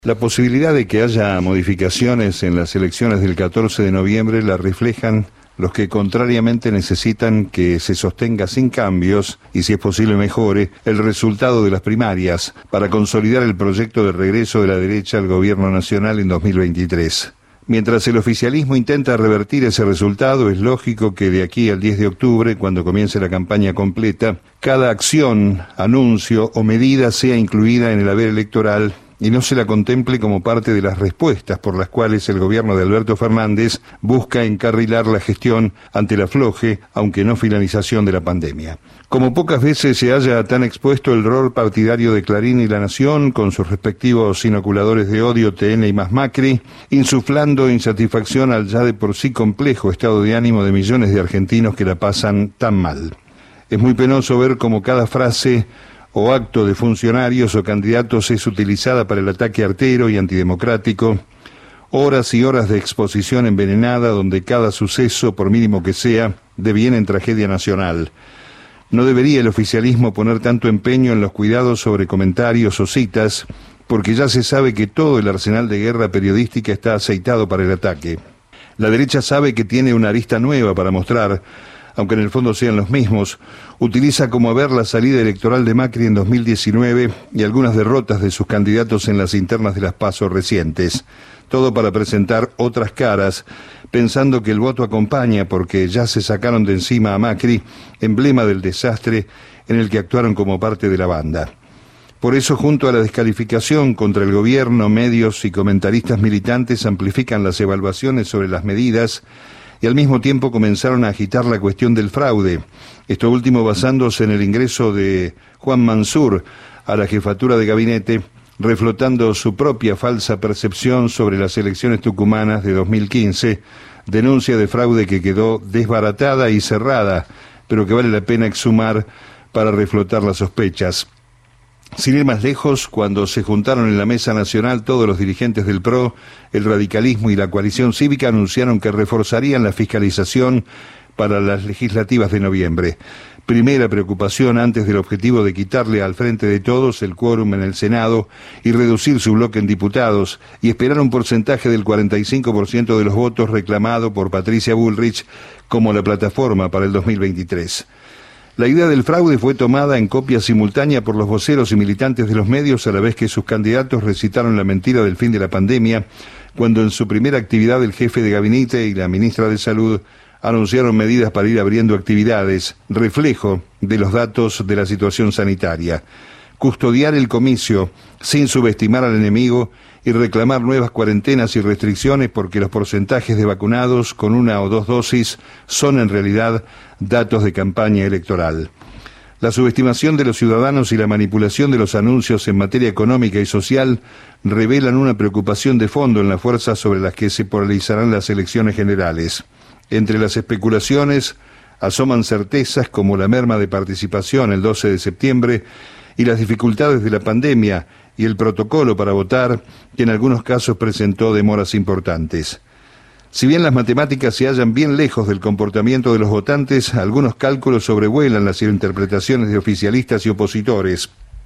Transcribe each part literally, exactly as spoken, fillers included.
La posibilidad de que haya modificaciones en las elecciones del catorce de noviembre la reflejan los que contrariamente necesitan que se sostenga sin cambios, y si es posible mejore, el resultado de las primarias para consolidar el proyecto de regreso de la derecha al gobierno nacional en dos mil veintitrés. Mientras el oficialismo intenta revertir ese resultado, es lógico que de aquí al diez de octubre, cuando comience la campaña completa, cada acción, anuncio o medida sea incluida en el haber electoral y no se la contemple como parte de las respuestas por las cuales el gobierno de Alberto Fernández busca encarrilar la gestión ante el afloje, aunque no finalización de la pandemia. Como pocas veces se haya tan expuesto el rol partidario de Clarín y La Nación, con sus respectivos inoculadores de odio T N y más Macri, insuflando insatisfacción al ya de por sí complejo estado de ánimo de millones de argentinos que la pasan tan mal. Es muy penoso ver cómo cada frase o acto de funcionarios o candidatos es utilizada para el ataque artero y antidemocrático, horas y horas de exposición envenenada donde cada suceso, por mínimo que sea, deviene en tragedia nacional. No debería el oficialismo poner tanto empeño en los cuidados sobre comentarios o citas, porque ya se sabe que todo el arsenal de guerra periodística está aceitado para el ataque. La derecha sabe que tiene una arista nueva para mostrar, aunque en el fondo sean los mismos, utiliza como ver la salida electoral de Macri en dos mil diecinueve y algunas derrotas de sus candidatos en las internas de las PASO recientes. Todo para presentar otras caras, pensando que el voto acompaña porque ya se sacaron de encima a Macri, emblema del desastre en el que actuaron como parte de la banda. Por eso, junto a la descalificación contra el gobierno, medios y comentaristas militantes amplifican las evaluaciones sobre las medidas y al mismo tiempo comenzaron a agitar la cuestión del fraude, esto último basándose en el ingreso de Juan Mansur a la jefatura de gabinete, reflotando su propia falsa percepción sobre las elecciones tucumanas de dos mil quince, denuncia de fraude que quedó desbaratada y cerrada, pero que vale la pena exhumar para reflotar las sospechas. Sin ir más lejos, cuando se juntaron en la mesa nacional todos los dirigentes del P R O, el radicalismo y la coalición cívica anunciaron que reforzarían la fiscalización para las legislativas de noviembre. Primera preocupación antes del objetivo de quitarle al Frente de Todos el quórum en el Senado y reducir su bloque en diputados y esperar un porcentaje del cuarenta y cinco por ciento de los votos reclamado por Patricia Bullrich como la plataforma para el dos mil veintitrés. La idea del fraude fue tomada en copia simultánea por los voceros y militantes de los medios a la vez que sus candidatos recitaron la mentira del fin de la pandemia, cuando en su primera actividad el jefe de gabinete y la ministra de Salud anunciaron medidas para ir abriendo actividades, reflejo de los datos de la situación sanitaria. Custodiar el comicio sin subestimar al enemigo y reclamar nuevas cuarentenas y restricciones porque los porcentajes de vacunados con una o dos dosis son en realidad datos de campaña electoral. La subestimación de los ciudadanos y la manipulación de los anuncios en materia económica y social revelan una preocupación de fondo en las fuerzas sobre las que se polarizarán las elecciones generales. Entre las especulaciones asoman certezas como la merma de participación el doce de septiembre y las dificultades de la pandemia y el protocolo para votar, que en algunos casos presentó demoras importantes. Si bien las matemáticas se hallan bien lejos del comportamiento de los votantes, algunos cálculos sobrevuelan las interpretaciones de oficialistas y opositores.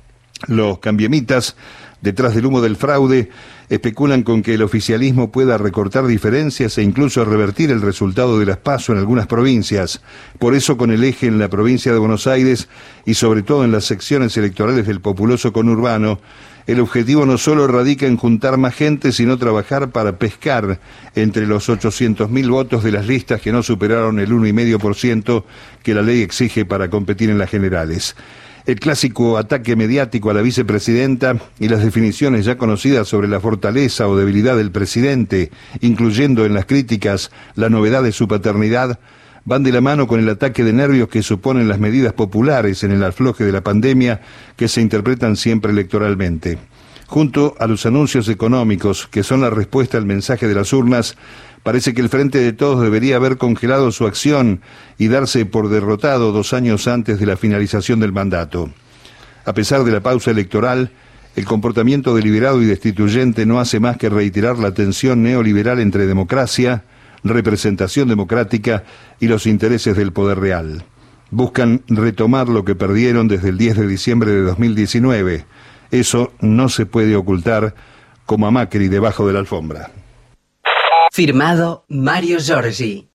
Los cambiemitas, detrás del humo del fraude, especulan con que el oficialismo pueda recortar diferencias e incluso revertir el resultado de las PASO en algunas provincias. Por eso, con el eje en la provincia de Buenos Aires y sobre todo en las secciones electorales del populoso conurbano, el objetivo no solo radica en juntar más gente, sino trabajar para pescar entre los ochocientos mil votos de las listas que no superaron el uno coma cinco por ciento que la ley exige para competir en las generales. El clásico ataque mediático a la vicepresidenta y las definiciones ya conocidas sobre la fortaleza o debilidad del presidente, incluyendo en las críticas la novedad de su paternidad, van de la mano con el ataque de nervios que suponen las medidas populares en el afloje de la pandemia que se interpretan siempre electoralmente. Junto a los anuncios económicos, que son la respuesta al mensaje de las urnas, parece que el Frente de Todos debería haber congelado su acción y darse por derrotado dos años antes de la finalización del mandato. A pesar de la pausa electoral, el comportamiento deliberado y destituyente no hace más que reiterar la tensión neoliberal entre democracia, representación democrática y los intereses del poder real. Buscan retomar lo que perdieron desde el diez de diciembre de dos mil diecinueve. Eso no se puede ocultar como a Macri debajo de la alfombra. Firmado Mario Giorgi.